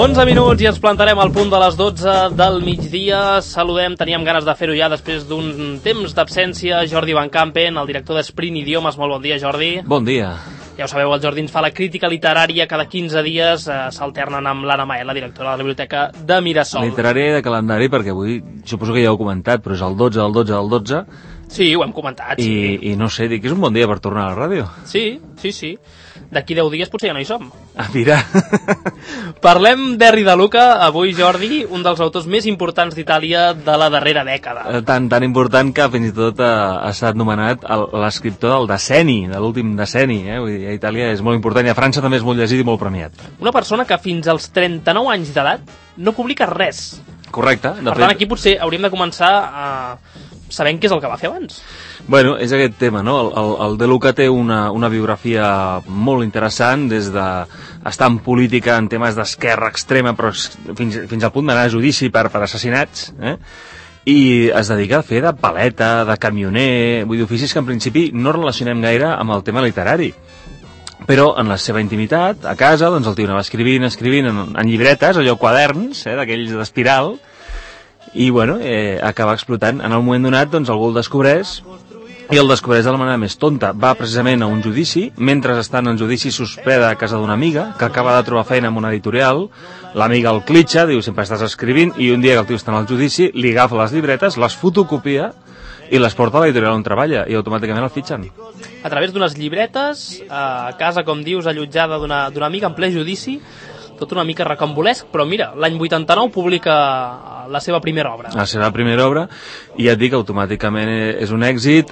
11 minuts i ens plantarem al punt de les 12 del migdia. Saludem, teníem ganes de fer-ho ja després d'un temps d'absència, Jordi Van Campen, el director d'Sprint Idiomes. Molt bon dia, Jordi. Bon dia. Ja ho sabeu, el Jordi ens fa la crítica literària cada 15 dies, s'alternen amb l'Anna Mael, la directora de la Biblioteca de Mirasol. Literària de calendari, perquè avui, suposo que ja ho heu comentat, però és el 12 del 12 del 12. Sí, ho hem comentat, sí. I no sé, dic que és un bon dia per tornar a la ràdio. Sí. D'aquí 10 dies potser ja no hi som. Mira. Parlem d'Henri de Luca, avui, Jordi, un dels autors més importants d'Itàlia de la darrera dècada. Tan important que fins i tot ha estat nomenat l'escriptor del decenni, de l'últim decenni. Vull dir, a Itàlia és molt important i a França també és molt llegit i molt premiat. Una persona que fins als 39 anys d'edat no publica res. Correcte. Per tant, aquí potser hauríem de començar sabent què és el que va fer abans. Bueno, és aquest tema, no? El De Luca té una biografia molt interessant, des d'estar en política en temes d'esquerra extrema, però fins al punt d'anar a judici per assassinats, i es dedica a fer de paleta, de camioner, vull dir, oficis que en principi no relacionem gaire amb el tema literari. Però en la seva intimitat, a casa, doncs el tio anava escrivint en llibretes, allò quaderns, d'aquells d'espiral, i bueno, acaba explotant. En el moment donat, doncs algú el descobreix, i el descobreix de la manera més tonta. Va precisament a un judici, mentre està en el judici s'hospeda a casa d'una amiga que acaba de trobar feina en una editorial. L'amiga el clitxa, diu sempre estàs escrivint, i un dia que el tio està en el judici li agafa les llibretes, les fotocopia i les porta a l'editorial on treballa, i automàticament el fitxen. A través d'unes llibretes, a casa, com dius, allotjada d'una amiga en ple judici, tot una mica recambolesc, però mira, l'any 89 publica la seva primera obra. La seva primera obra, i ja et dic, automàticament és un èxit.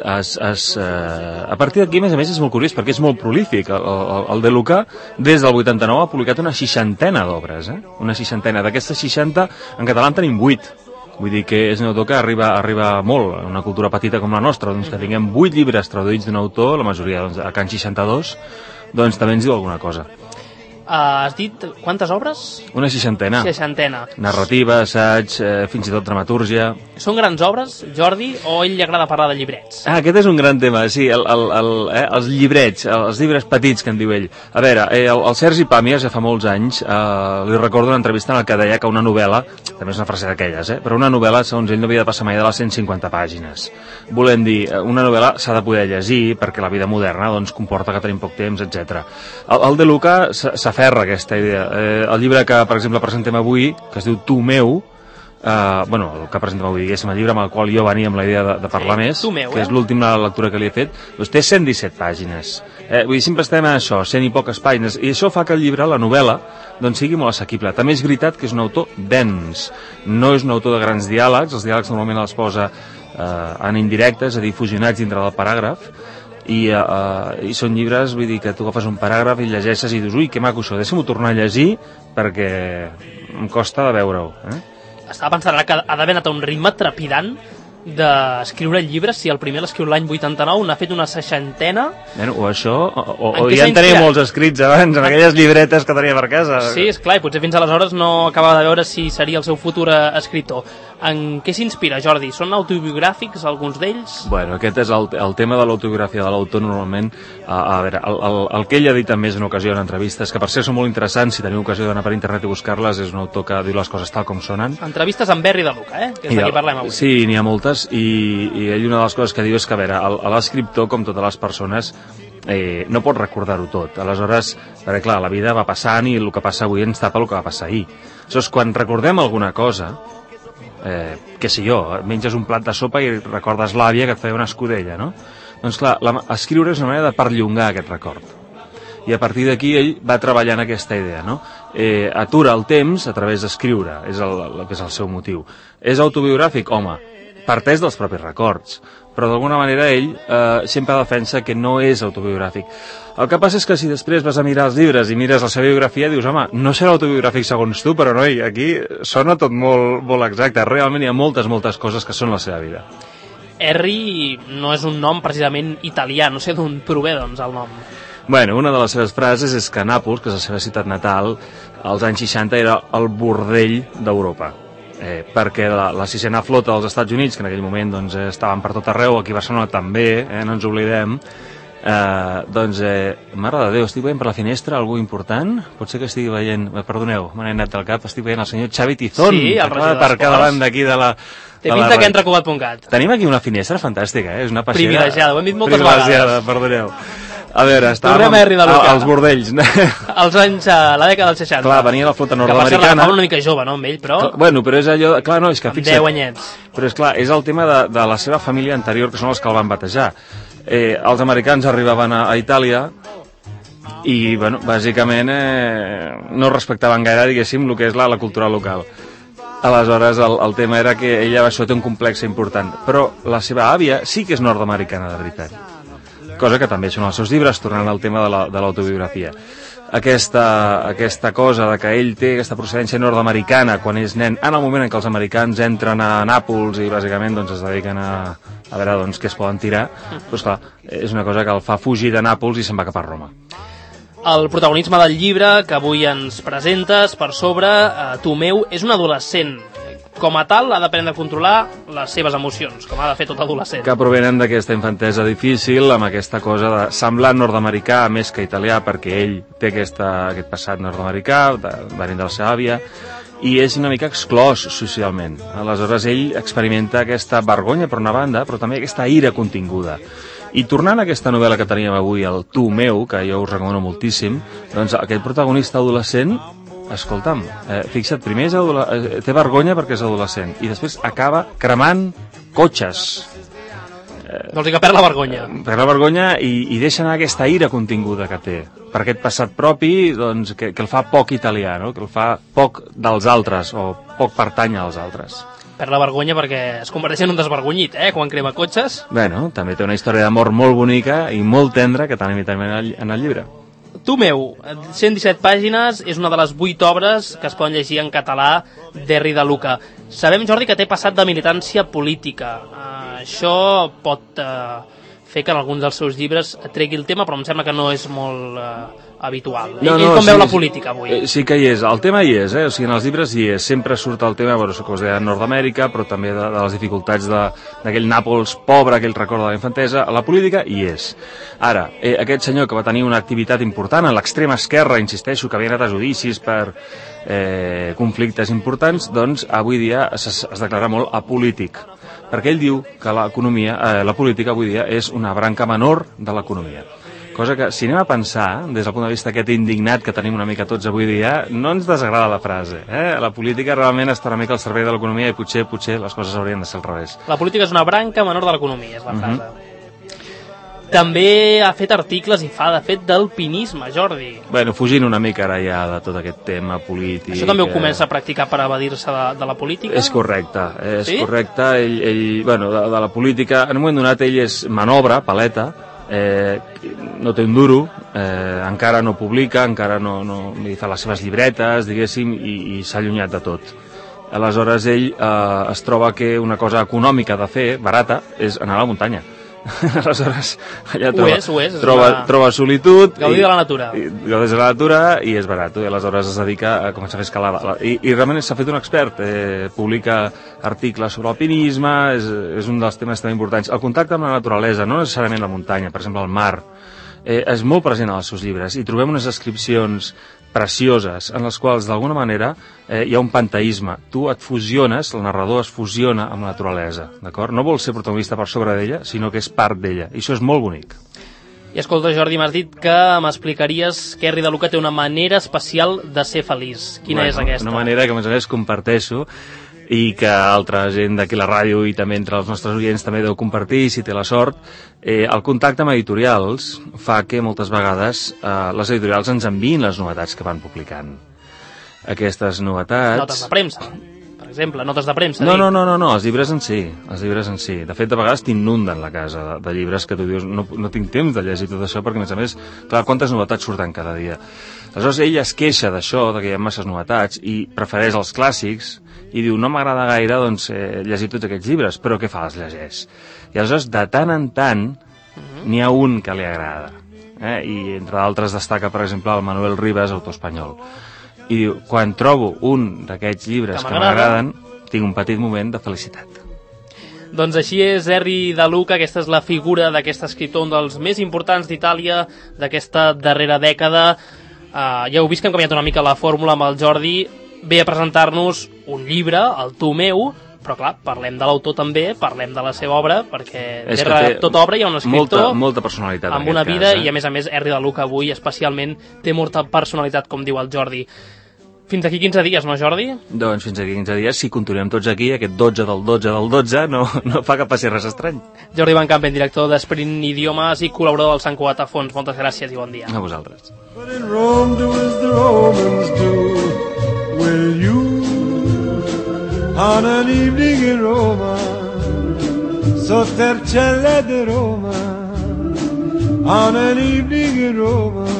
A partir d'aquí, a més, és molt curiós, perquè és molt prolífic. El De Luca, des del 89, ha publicat una 60ena d'obres. Una 60ena. D'aquestes 60, en català en tenim 8. Vull dir que és un autor que arriba molt a una cultura petita com la nostra, doncs que tinguem 8 llibres traduïts d'un autor, la majoria doncs, a Can 62, doncs també ens diu alguna cosa. Has dit quantes obres? Una 60ena. 60ena. Narrativa, assaig, fins i tot dramatúrgia. Són grans obres, Jordi, o a ell li agrada parlar de llibrets? Aquest és un gran tema, sí, els llibrets, els llibres petits, que en diu ell. A veure, el Sergi Pàmies, ja fa molts anys, li recordo una entrevista en què deia que una novel·la, també és una frase d'aquelles, però una novel·la, segons ell, no havia de passar mai de les 150 pàgines. Volem dir, una novel·la s'ha de poder llegir, perquè la vida moderna doncs, comporta que tenim poc temps, etc. El De Luca s'aferra a aquesta idea. El llibre que, per exemple, presentem avui, que es diu Tu meu, el que presentem avui, diguéssim, el llibre amb el qual jo venia amb la idea de parlar més, que és l'última lectura que li he fet, doncs té 117 pàgines. Vull dir, sempre estem a això, 100 i poques pàgines, i això fa que el llibre, la novel·la, doncs sigui molt assequible. També és veritat que és un autor dens, no és un autor de grans diàlegs, els diàlegs normalment els posa en indirectes, és a dir, fusionats dintre del paràgraf, i són llibres, vull dir, que tu agafes un paràgraf i llegeixes i dius, ui, que maco això, deixa'm-ho tornar a llegir perquè em costa de veure-ho. Estava pensant que ha d'haver anat a un ritme trepidant d'escriure llibres. Si el primer l'escriu l'any 89, n'ha fet una 60ena. O això, o ja en tenia molts escrits abans, en aquelles llibretes que tenia per casa. Sí, esclar, i potser fins aleshores no acabava de veure si seria el seu futur escriptor. En què s'inspira, Jordi? Són autobiogràfics, alguns d'ells? Bueno, aquest és el tema de l'autobiografia de l'autor, normalment. A veure, el que ell ha dit en més d'una ocasió en entrevistes, que per ser són molt interessants, si teniu ocasió d'anar per internet i buscar-les, és un autor que diu les coses tal com sonen. Entrevistes amb Henri de Luca, que és de qui parlem avui. Sí, n'hi ha moltes, i ell una de les coses que diu és que, a veure, l'escriptor, com totes les persones, no pot recordar-ho tot. Aleshores, perquè clar, la vida va passant i el que passa avui ens tapa el que va passar ahir. Aleshores, quan recordem alguna cosa, què sé jo, menges un plat de sopa i recordes l'àvia que et feia una escudella, no? Doncs clar, escriure és una manera de perllongar aquest record. I a partir d'aquí ell va treballant aquesta idea, no? Atura el temps a través d'escriure, és el seu motiu. És autobiogràfic? Home, parteix dels propis records, però d'alguna manera ell sempre defensa que no és autobiogràfic. El que passa és que si després vas a mirar els llibres i mires la seva biografia, dius, home, no serà autobiogràfic segons tu, però noi, aquí sona tot molt, molt exacte. Realment hi ha moltes coses que són la seva vida. Henri no és un nom precisament italià, no sé d'on prové, doncs, el nom. Bueno, una de les seves frases és que Nàpols, que és la seva ciutat natal, als anys 60 era el bordell d'Europa. Perquè la sisena flota dels Estats Units, que en aquell moment doncs, estaven per tot arreu, aquí a Barcelona també, no ens oblidem, Doncs, mare de Déu, estic veient per la finestra algú important? Pot ser que estigui veient... Perdoneu, m'han anat del cap, estic veient el senyor Xavi Tizón, sí, que acaba d'aparcar davant d'aquí de la... Té pinta que entra a Cugat.cat. Tenim aquí una finestra fantàstica, és una passera... Privilegiada, ho hem dit moltes vegades. Perdoneu. A veure, estàvem als bordells. Els anys, la dècada dels 60. Clar, venia la flota nord-americana. Que per cert, una mica jove, no, amb ell, però... Bueno, però és allò... Clar, no, és que fixa't... 10 anyets. Però és clar, és el tema de la seva família anterior, que són els que el van batejar. Els americans arribaven a Itàlia i, bueno, bàsicament no respectaven gaire, diguéssim, el que és la cultura local. Aleshores, el tema era que ella això té un complex important, però la seva àvia sí que és nord-americana de veritat, cosa que també són els seus llibres, tornant al tema de l'autobiografia. Aquesta cosa de que ell té aquesta procedència nord-americana quan és nen, en el moment en què els americans entren a Nàpols i bàsicament doncs, es dediquen a veure doncs, què es poden tirar, doncs clar, és una cosa que el fa fugir de Nàpols i se'n va cap a Roma. El protagonisme del llibre que avui ens presentes per sobre, Tomeu, és un adolescent. Com a tal, ha d'aprendre a controlar les seves emocions, com ha de fer tot adolescent. Que provenen d'aquesta infantesa difícil, amb aquesta cosa de semblar nord-americà més que italià, perquè ell té aquest passat nord-americà, venint de la seva àvia, i és una mica exclòs socialment. Aleshores, ell experimenta aquesta vergonya per una banda, però també aquesta ira continguda. I tornant a aquesta novel·la que teníem avui, el Tu meu, que jo us recomano moltíssim, doncs aquest protagonista adolescent, escolta'm, fixa't, primer té vergonya perquè és adolescent i després acaba cremant cotxes. Vols dir que perd la vergonya. Perd la vergonya i deixa anar aquesta ira continguda que té per aquest passat propi, doncs, que el fa poc italià, no? Que el fa poc dels altres o poc pertany als altres. Perd la vergonya perquè es converteix en un desvergonyit, quan crema cotxes. Bueno, també té una història d'amor molt bonica i molt tendra que tenim també en el llibre. Tu meu, 117 pàgines, és una de les 8 obres que es poden llegir en català d'Henry de Luca. Sabem, Jordi, que té passat de militància política. Això pot fer que en alguns dels seus llibres tregui el tema, però em sembla que no és molt habitual. Ell com veu la política avui? Sí que hi és, el tema hi és, o sigui, en els llibres hi és, sempre surt el tema, bueno, que us deia, Nord-Amèrica, però també de les dificultats d'aquell Nàpols pobre que ell recorda de la infantesa, la política hi és. Ara, aquest senyor que va tenir una activitat important a l'extrema esquerra, insisteixo, que havia anat a judicis per conflictes importants, doncs avui dia es declara molt apolític, perquè ell diu que la política avui dia és una branca menor de l'economia. Cosa que, si anem a pensar, des del punt de vista aquest indignat que tenim una mica tots avui dia, no ens desagrada la frase. La política realment està una mica al servei de l'economia i potser les coses haurien de ser al revés. La política és una branca menor de l'economia, és la frase. També ha fet articles i fa, de fet, d'alpinisme, Jordi. Bueno, fugint una mica ara ja de tot aquest tema polític... Això també ho comença a practicar per evadir-se de la política? És correcte, és correcte. Ell, bueno, de la política, en un moment donat ell és manobra, paleta, no té un duro, encara no publica, encara no fa les seves llibretes, diguéssim, i s'ha allunyat de tot. Aleshores ell es troba que una cosa econòmica de fer, barata, és anar a la muntanya. Aleshores allà troba solitud, gaudir de la natura, gaudeix de la natura i és barat, i aleshores es dedica a començar a fer escalada i realment s'ha fet un expert, publica articles sobre alpinisme, és un dels temes també importants. El contacte amb la naturalesa, no necessàriament la muntanya, per exemple el mar, és molt present als seus llibres i trobem unes descripcions precioses en les quals d'alguna manera hi ha un panteisme. Tu et fusiones, el narrador es fusiona amb la naturalesa, d'acord? No vol ser protagonista per sobre d'ella, sinó que és part d'ella, i això és molt bonic. I escolta, Jordi, m'has dit que m'explicaries que Henry de Luca té una manera especial de ser feliç. Quina és aquesta? Una manera que a més a més comparteixo i que altra gent d'aquí a la ràdio i també entre els nostres oients també deu compartir, si té la sort. El contacte amb editorials fa que moltes vegades les editorials ens enviïn les novetats que van publicant. Aquestes novetats... Notes de premsa, per exemple, notes de premsa. No, els llibres en si, De fet, de vegades t'inunden la casa de llibres que tu dius, no tinc temps de llegir tot això, perquè a més, clar, quantes novetats surten cada dia. Aleshores, ell es queixa d'això, que hi ha masses novetats, i prefereix els clàssics, i diu, no m'agrada gaire llegir tots aquests llibres, però què fa? Els llegeix. I aleshores, de tant en tant, n'hi ha un que li agrada. I entre d'altres destaca, per exemple, el Manuel Rivas, autor espanyol. I diu, quan trobo un d'aquests llibres que m'agraden, tinc un petit moment de felicitat. Doncs així és Henry De Luca, aquesta és la figura d'aquest escriptor, un dels més importants d'Itàlia d'aquesta darrera dècada. Ja heu vist que hem canviat una mica la fórmula amb el Jordi, ve a presentar-nos un llibre, el Tu meu, però clar, parlem de l'autor també, parlem de la seva obra, perquè darrere tota obra hi ha un escriptor molta personalitat amb una vida, i a més Henry De Luca avui especialment té molta personalitat, com diu el Jordi. Fins aquí 15 dies, no, Jordi? Doncs fins aquí 15 dies, si continuem tots aquí, aquest 12 del 12 del 12 no fa que passi res estrany. Jordi Van Campen, director d'Esprint Idiomes i col·laborador del Sant Cugat a Fons. Moltes gràcies i bon dia. A vosaltres. But in Rome do as the Romans do. Will you, on an evening in Roma, sotto il cielo di Roma, on an evening in Roma,